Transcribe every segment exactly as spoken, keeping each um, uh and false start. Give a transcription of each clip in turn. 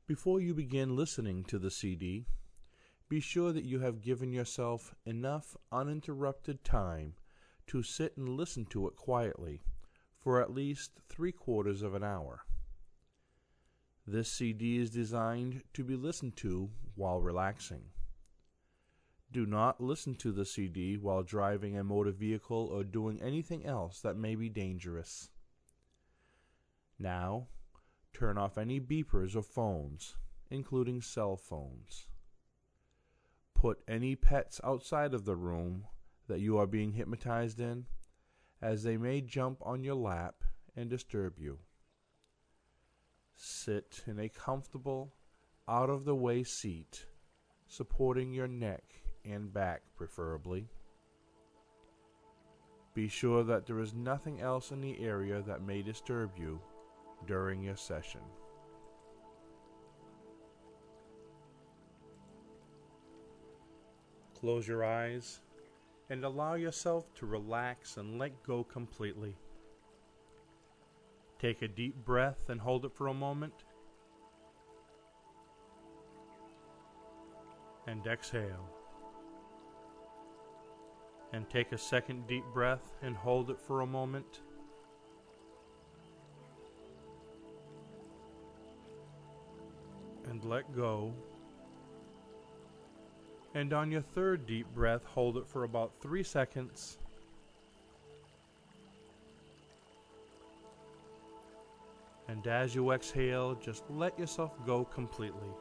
Before you begin listening to the C D, be sure that you have given yourself enough uninterrupted time to sit and listen to it quietly for at least three quarters of an hour. This C D is designed to be listened to while relaxing. Do not listen to the C D while driving a motor vehicle or doing anything else that may be dangerous. Now, turn off any beepers or phones, including cell phones. Put any pets outside of the room that you are being hypnotized in, as they may jump on your lap and disturb you. Sit in a comfortable, out-of-the-way seat, supporting your neck and back preferably. Be sure that there is nothing else in the area that may disturb you during your session. Close your eyes and allow yourself to relax and let go completely. Take a deep breath and hold it for a moment. And exhale. And take a second deep breath and hold it for a moment. And let go. And on your third deep breath, hold it for about three seconds. And as you exhale, just let yourself go completely.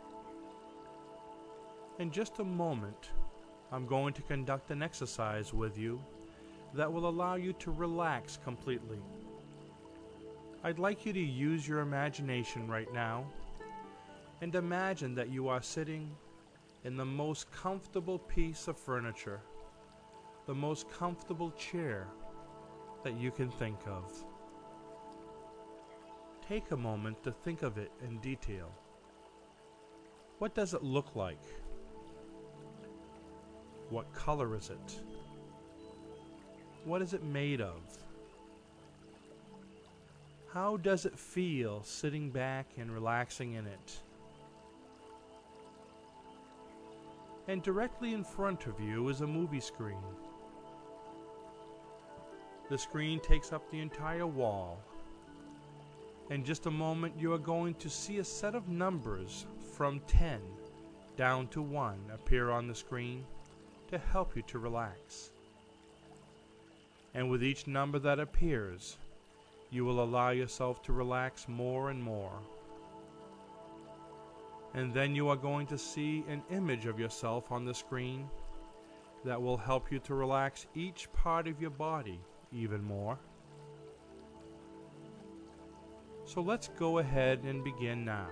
In just a moment, I'm going to conduct an exercise with you that will allow you to relax completely. I'd like you to use your imagination right now and imagine that you are sitting in the most comfortable piece of furniture, the most comfortable chair that you can think of. Take a moment to think of it in detail. What does it look like? What color is it? What is it made of? How does it feel sitting back and relaxing in it? And directly in front of you is a movie screen. The screen takes up the entire wall. In just a moment, you are going to see a set of numbers from ten down to one appear on the screen to help you to relax. And with each number that appears, you will allow yourself to relax more and more. And then you are going to see an image of yourself on the screen that will help you to relax each part of your body even more. So let's go ahead and begin now.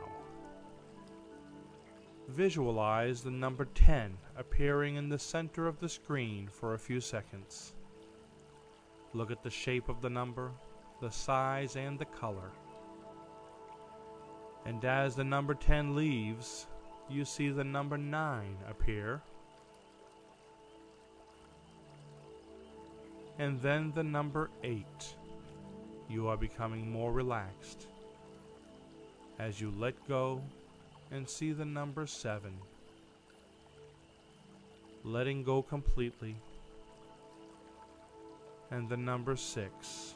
Visualize the number ten appearing in the center of the screen for a few seconds. Look at the shape of the number, the size, and the color. And as the number ten leaves, you see the number nine appear. And then the number eight. You are becoming more relaxed as you let go and see the number seven. Letting go completely. And the number six.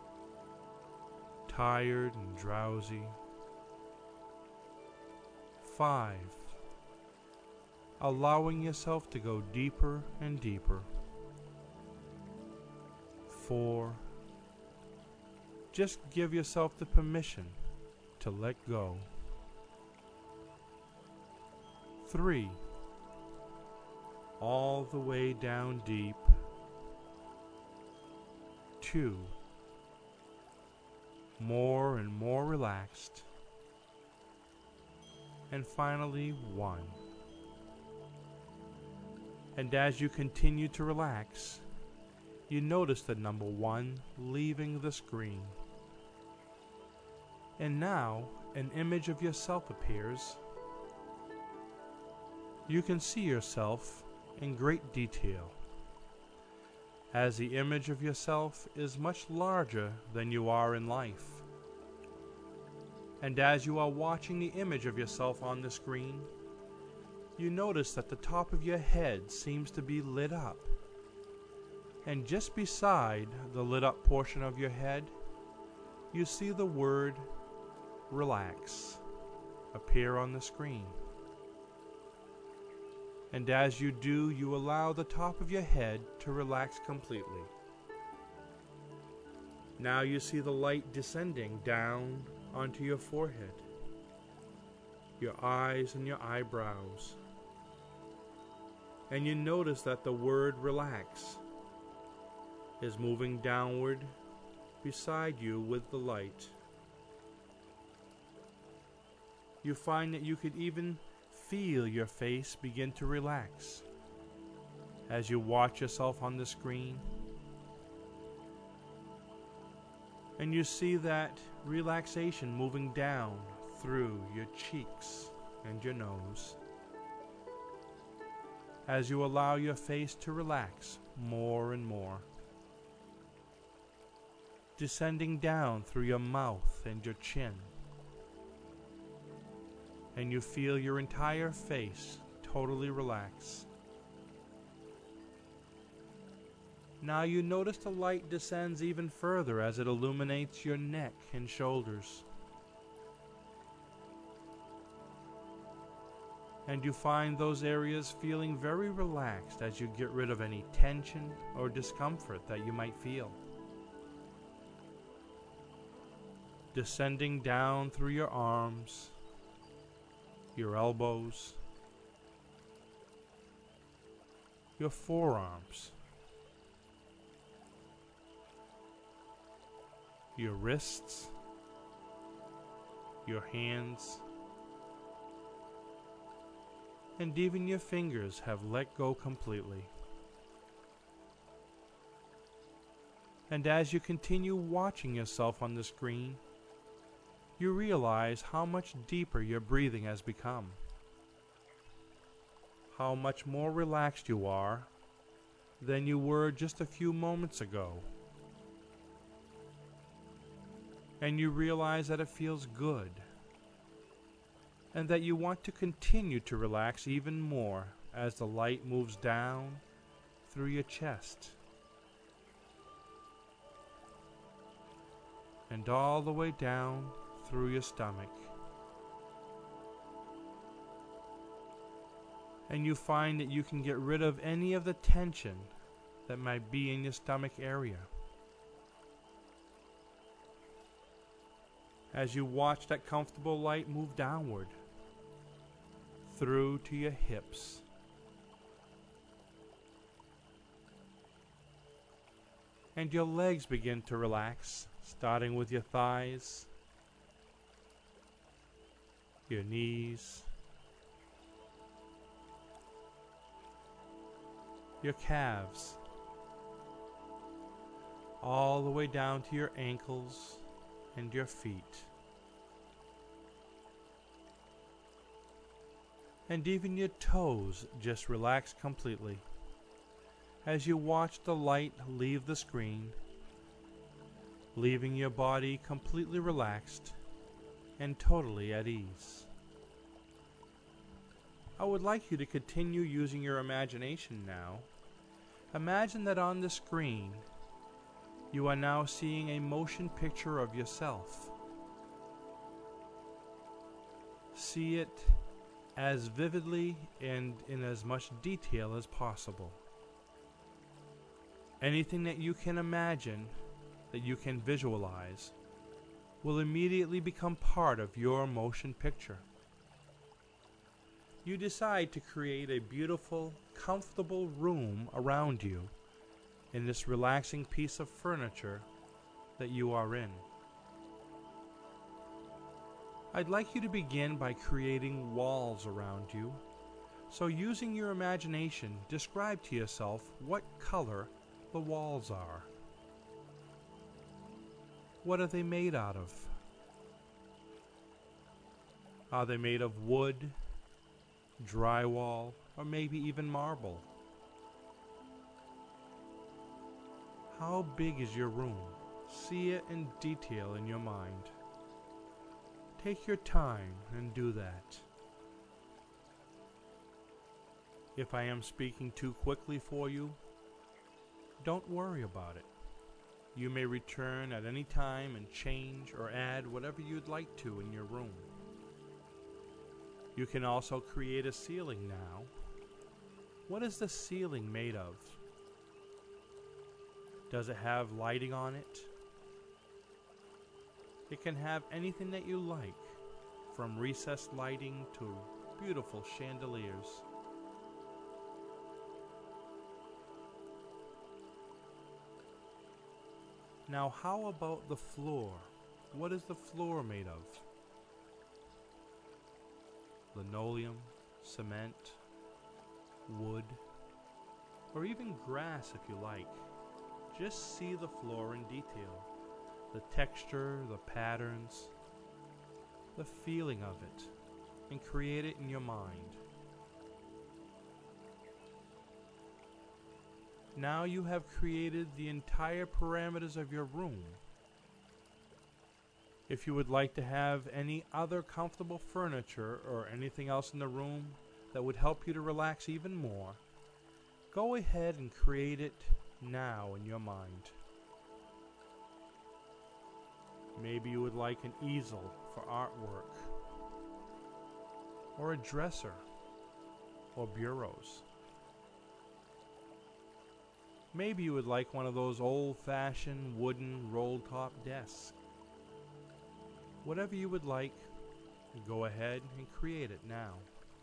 Tired and drowsy. Five. Allowing yourself to go deeper and deeper. Four. Just give yourself the permission to let go. Three. All the way down deep. Two. More and more relaxed. And finally, one. And as you continue to relax, you notice the number one leaving the screen. And now, an image of yourself appears. You can see yourself in great detail, as the image of yourself is much larger than you are in life. And as you are watching the image of yourself on the screen, you notice that the top of your head seems to be lit up. And just beside the lit up portion of your head, you see the word relax appear on the screen. And as you do, you allow the top of your head to relax completely. Now you see the light descending down onto your forehead, your eyes and your eyebrows. And you notice that the word relax is moving downward beside you with the light. You find that you could even feel your face begin to relax as you watch yourself on the screen. And you see that relaxation moving down through your cheeks and your nose as you allow your face to relax more and more, descending down through your mouth and your chin. And you feel your entire face totally relax. Now you notice the light descends even further as it illuminates your neck and shoulders. And you find those areas feeling very relaxed as you get rid of any tension or discomfort that you might feel. Descending down through your arms, your elbows, your forearms, your wrists, your hands, and even your fingers have let go completely. And as you continue watching yourself on the screen, you realize how much deeper your breathing has become, how much more relaxed you are than you were just a few moments ago. And you realize that it feels good, and that you want to continue to relax even more as the light moves down through your chest and all the way down through your stomach. And you find that you can get rid of any of the tension that might be in your stomach area. As you watch that comfortable light move downward through to your hips, and your legs begin to relax, starting with your thighs, your knees, your calves, all the way down to your ankles and your feet. And even your toes just relax completely as you watch the light leave the screen, leaving your body completely relaxed and totally at ease. I would like you to continue using your imagination now. Imagine that on the screen you are now seeing a motion picture of yourself. See it as vividly and in as much detail as possible. Anything that you can imagine, that you can visualize, will immediately become part of your motion picture. You decide to create a beautiful, comfortable room around you in this relaxing piece of furniture that you are in. I'd like you to begin by creating walls around you. So using your imagination, describe to yourself what color the walls are. What are they made out of? Are they made of wood, drywall, or maybe even marble? How big is your room? See it in detail in your mind. Take your time and do that. If I am speaking too quickly for you, don't worry about it. You may return at any time and change or add whatever you'd like to in your room. You can also create a ceiling now. What is the ceiling made of? Does it have lighting on it? It can have anything that you like, from recessed lighting to beautiful chandeliers. Now, how about the floor? What is the floor made of? Linoleum, cement, wood, or even grass if you like. Just see the floor in detail. The texture, the patterns, the feeling of it, and create it in your mind. Now you have created the entire parameters of your room. If you would like to have any other comfortable furniture or anything else in the room that would help you to relax even more, go ahead and create it now in your mind. Maybe you would like an easel for artwork, or a dresser, or bureaus. Maybe you would like one of those old-fashioned wooden roll-top desks. Whatever you would like, go ahead and create it now.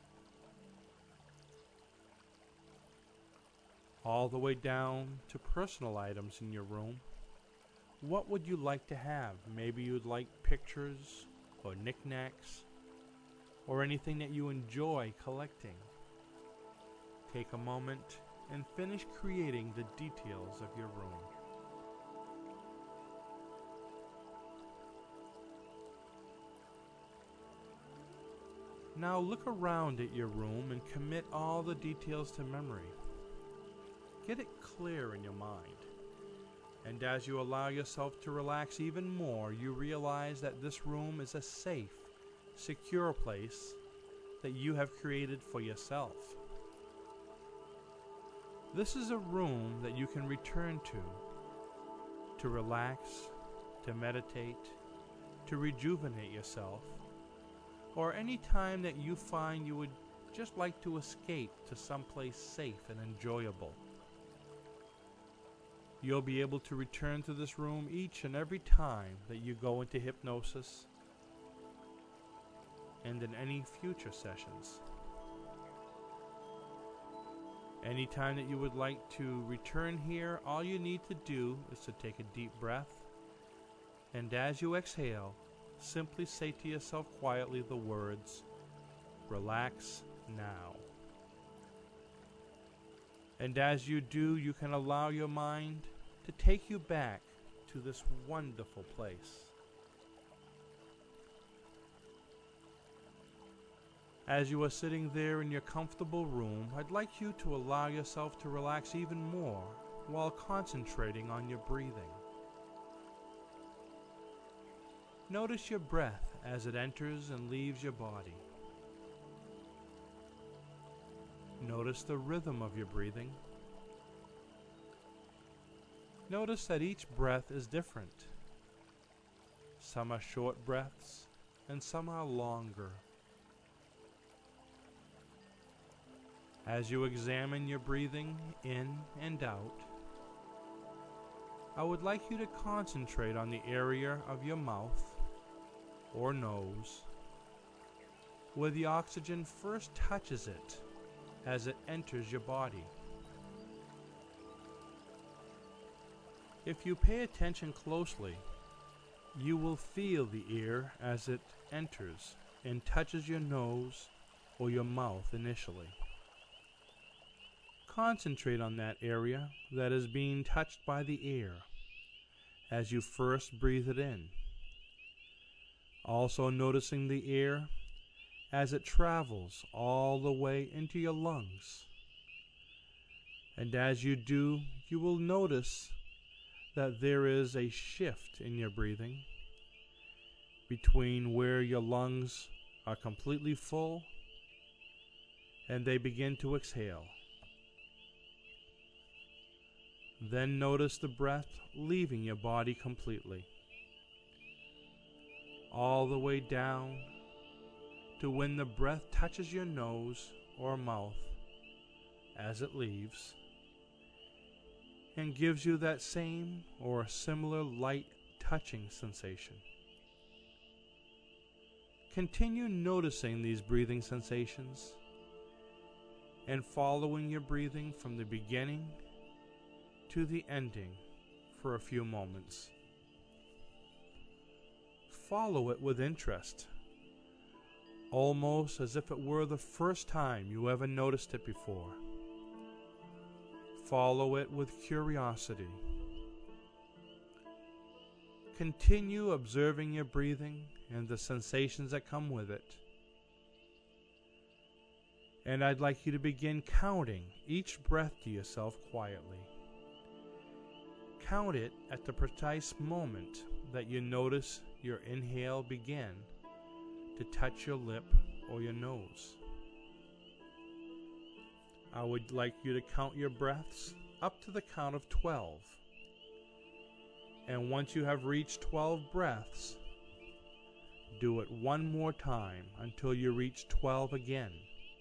All the way down to personal items in your room. What would you like to have? Maybe you'd like pictures or knickknacks or anything that you enjoy collecting. Take a moment and finish creating the details of your room. Now look around at your room and commit all the details to memory. Get it clear in your mind. And as you allow yourself to relax even more, you realize that this room is a safe, secure place that you have created for yourself. This is a room that you can return to, to relax, to meditate, to rejuvenate yourself, or any time that you find you would just like to escape to someplace safe and enjoyable. You'll be able to return to this room each and every time that you go into hypnosis and in any future sessions. Anytime that you would like to return here, all you need to do is to take a deep breath, and as you exhale, simply say to yourself quietly the words, "Relax now." And as you do, you can allow your mind to take you back to this wonderful place. As you are sitting there in your comfortable room, I'd like you to allow yourself to relax even more while concentrating on your breathing. Notice your breath as it enters and leaves your body. Notice the rhythm of your breathing. Notice that each breath is different. Some are short breaths and some are longer. As you examine your breathing in and out, I would like you to concentrate on the area of your mouth or nose where the oxygen first touches it as it enters your body. If you pay attention closely, you will feel the air as it enters and touches your nose or your mouth initially. Concentrate on that area that is being touched by the air as you first breathe it in. Also noticing the air as it travels all the way into your lungs. And as you do, you will notice that there is a shift in your breathing between where your lungs are completely full and they begin to exhale. Then notice the breath leaving your body completely, all the way down to when the breath touches your nose or mouth as it leaves, and gives you that same or similar light touching sensation. Continue noticing these breathing sensations and following your breathing from the beginning to the ending for a few moments. Follow it with interest, almost as if it were the first time you ever noticed it before. Follow it with curiosity. Continue observing your breathing and the sensations that come with it. And I'd like you to begin counting each breath to yourself quietly. Count it at the precise moment that you notice your inhale begin to touch your lip or your nose. I would like you to count your breaths up to the count of twelve. And once you have reached twelve breaths, do it one more time until you reach twelve again.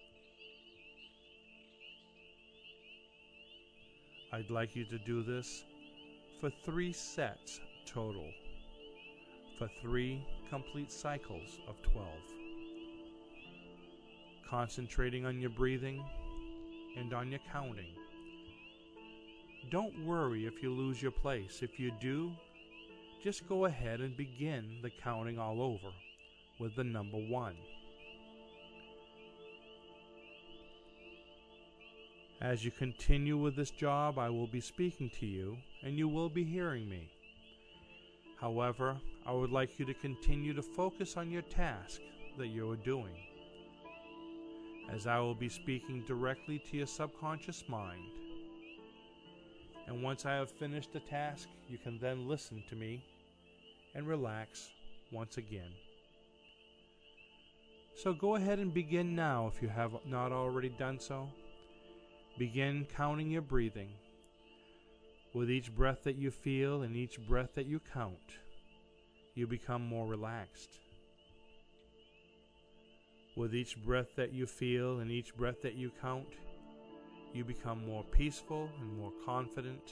I'd like you to do this for three sets total, for three complete cycles of twelve. Concentrating on your breathing and on your counting. Don't worry if you lose your place. If you do, just go ahead and begin the counting all over with the number one. As you continue with this job, I will be speaking to you and you will be hearing me. However, I would like you to continue to focus on your task that you are doing, as I will be speaking directly to your subconscious mind. And once I have finished the task, you can then listen to me and relax once again. So go ahead and begin now if you have not already done so. Begin counting your breathing. With each breath that you feel and each breath that you count, you become more relaxed. With each breath that you feel and each breath that you count, you become more peaceful and more confident.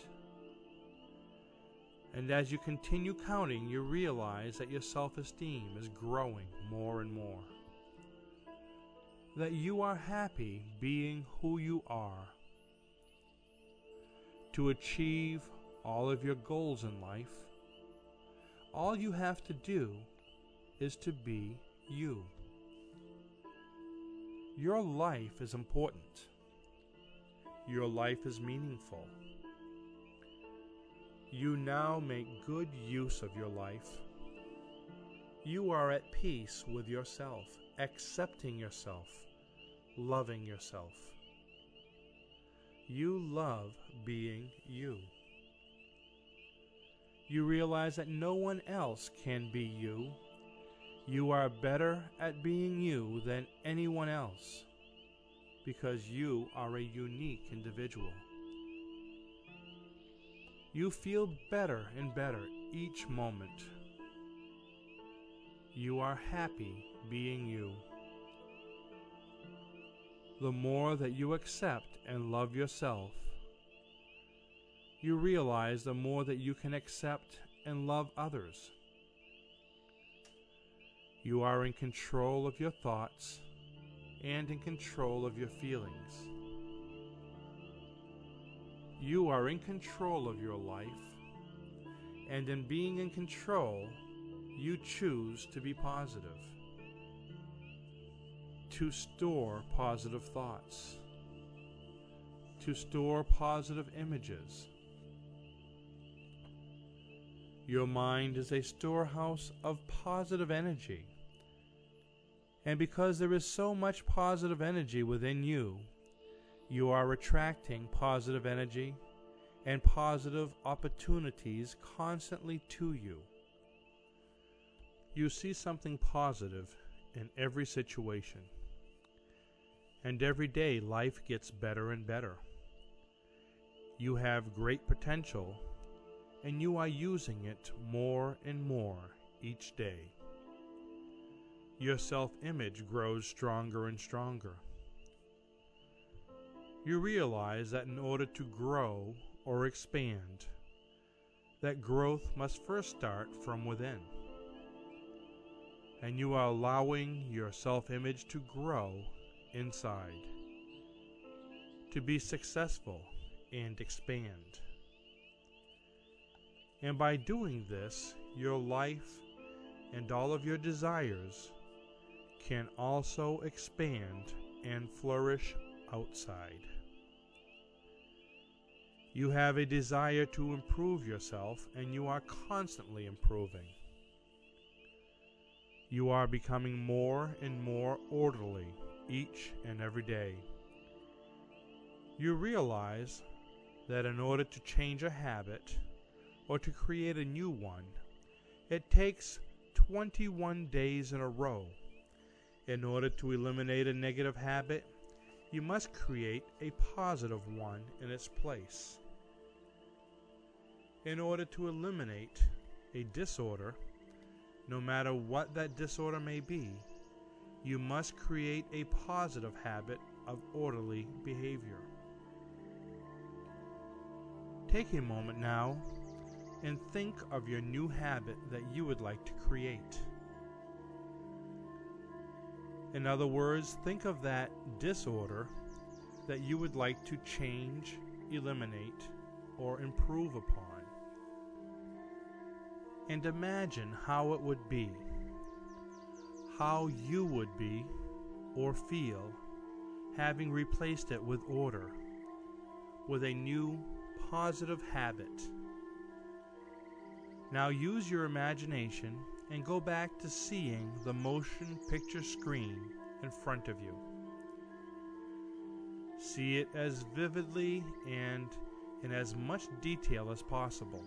And as you continue counting, you realize that your self-esteem is growing more and more. That you are happy being who you are. To achieve all of your goals in life, all you have to do is to be you. Your life is important. Your life is meaningful. You now make good use of your life. You are at peace with yourself, accepting yourself, loving yourself. You love being you. You realize that no one else can be you. You are better at being you than anyone else, because you are a unique individual. You feel better and better each moment. You are happy being you. The more that you accept and love yourself, you realize the more that you can accept and love others. You are in control of your thoughts and in control of your feelings. You are in control of your life, and in being in control, you choose to be positive, to store positive thoughts, to store positive images. Your mind is a storehouse of positive energy. And because there is so much positive energy within you, you are attracting positive energy and positive opportunities constantly to you. You see something positive in every situation. And every day life gets better and better. You have great potential, and you are using it more and more each day. Your self-image grows stronger and stronger. You realize that in order to grow or expand, that growth must first start from within. And you are allowing your self-image to grow inside, to be successful and expand. And by doing this, your life and all of your desires can also expand and flourish outside. You have a desire to improve yourself, and you are constantly improving. You are becoming more and more orderly each and every day. You realize that in order to change a habit or to create a new one, it takes twenty-one days in a row. In order to eliminate a negative habit, you must create a positive one in its place. In order to eliminate a disorder, no matter what that disorder may be, you must create a positive habit of orderly behavior. Take a moment now and think of your new habit that you would like to create. In other words, think of that disorder that you would like to change, eliminate, or improve upon. And imagine how it would be, how you would be or feel having replaced it with order, with a new positive habit. Now use your imagination and go back to seeing the motion picture screen in front of you. See it as vividly and in as much detail as possible.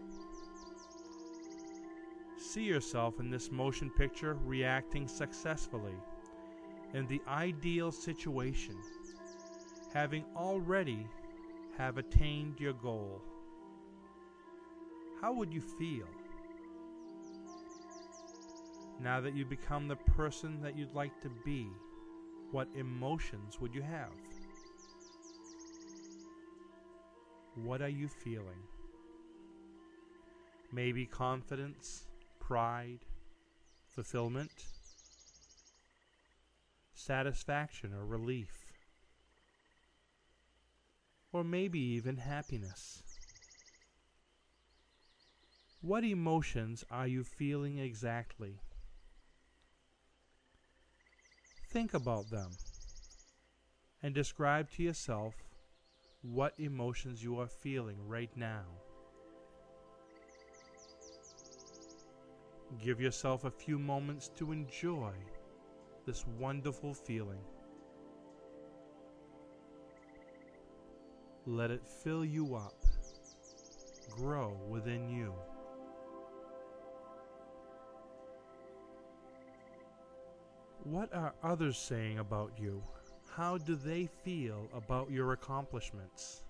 See yourself in this motion picture reacting successfully in the ideal situation, having already have attained your goal. How would you feel now that you become the person that you'd like to be? What emotions would you have? What are you feeling? Maybe confidence, pride, fulfillment, satisfaction or relief, or maybe even happiness. What emotions are you feeling exactly? Think about them and describe to yourself what emotions you are feeling right now. Give yourself a few moments to enjoy this wonderful feeling. Let it fill you up, grow within you. What are others saying about you? How do they feel about your accomplishments?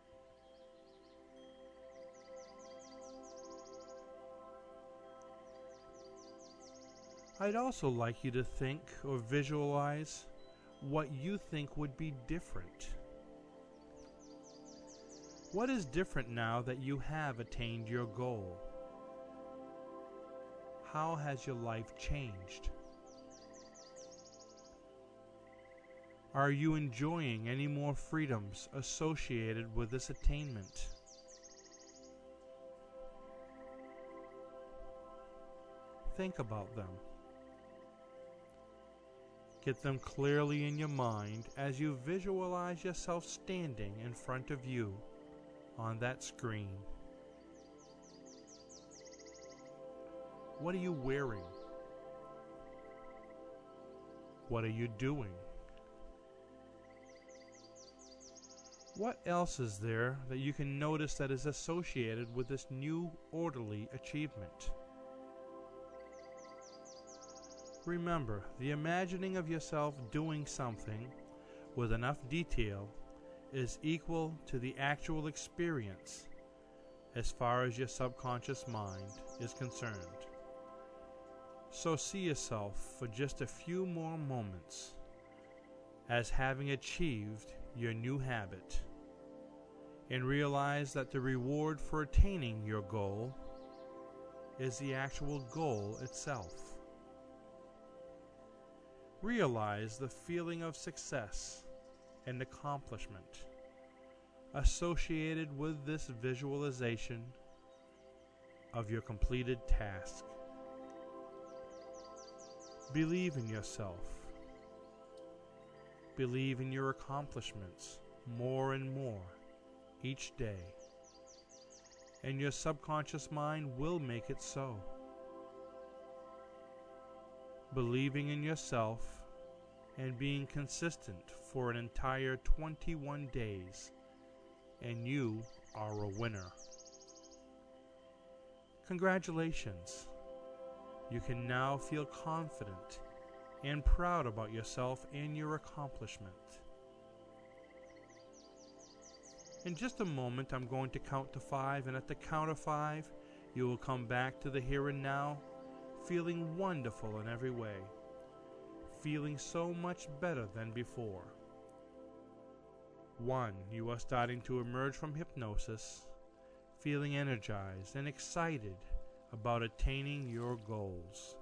I'd also like you to think or visualize what you think would be different. What is different now that you have attained your goal? How has your life changed? Are you enjoying any more freedoms associated with this attainment? Think about them. Get them clearly in your mind as you visualize yourself standing in front of you on that screen. What are you wearing? What are you doing? What else is there that you can notice that is associated with this new orderly achievement? Remember, the imagining of yourself doing something with enough detail is equal to the actual experience as far as your subconscious mind is concerned. So see yourself for just a few more moments as having achieved your new habit, and realize that the reward for attaining your goal is the actual goal itself. Realize the feeling of success and accomplishment associated with this visualization of your completed task. Believe in yourself. Believe in your accomplishments more and more each day, and your subconscious mind will make it so. Believing in yourself and being consistent for an entire twenty-one days, and you are a winner. Congratulations! You can now feel confident and proud about yourself and your accomplishment. In just a moment, I'm going to count to five, and at the count of five, you will come back to the here and now, feeling wonderful in every way, feeling so much better than before. One, you are starting to emerge from hypnosis, feeling energized and excited about attaining your goals.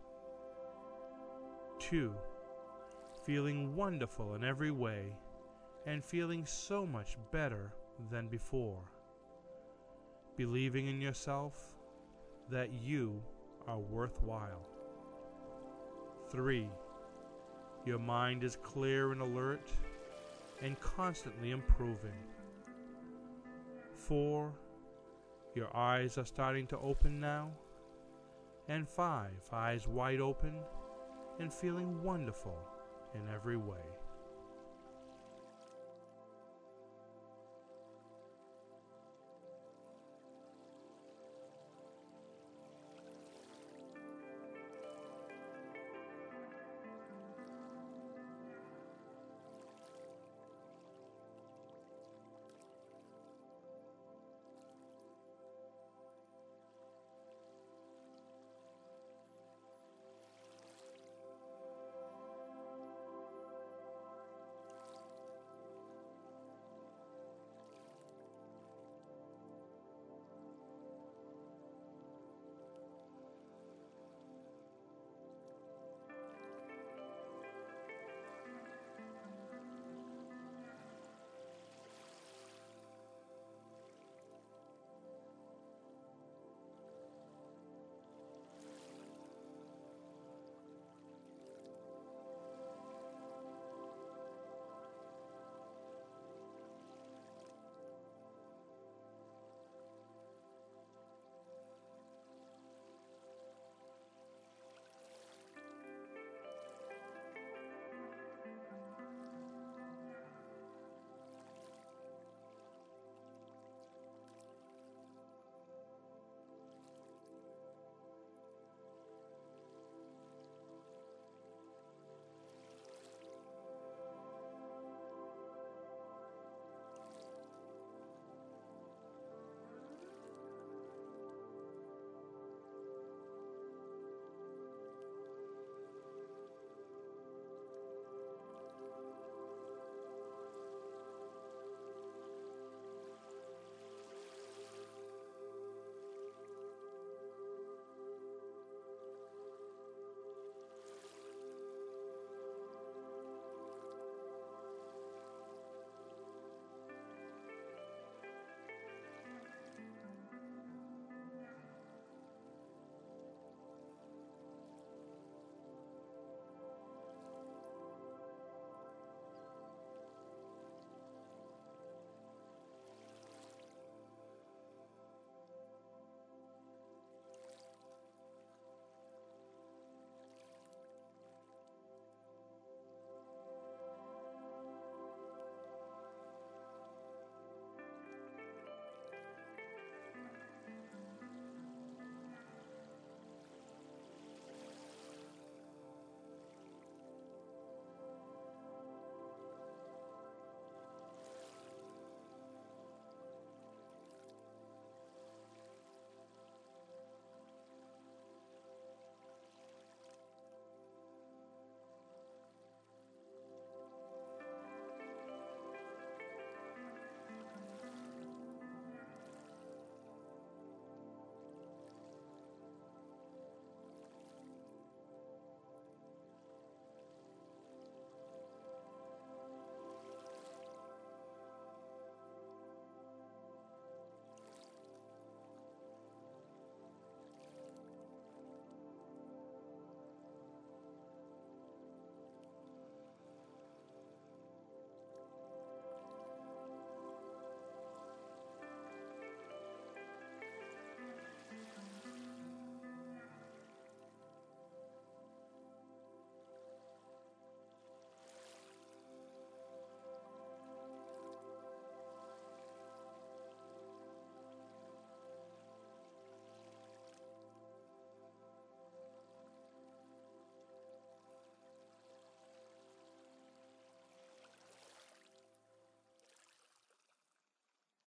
Two, feeling wonderful in every way and feeling so much better than before. Believing in yourself that you are worthwhile. Three, your mind is clear and alert and constantly improving. Four, your eyes are starting to open now. And five, eyes wide open and feeling wonderful in every way.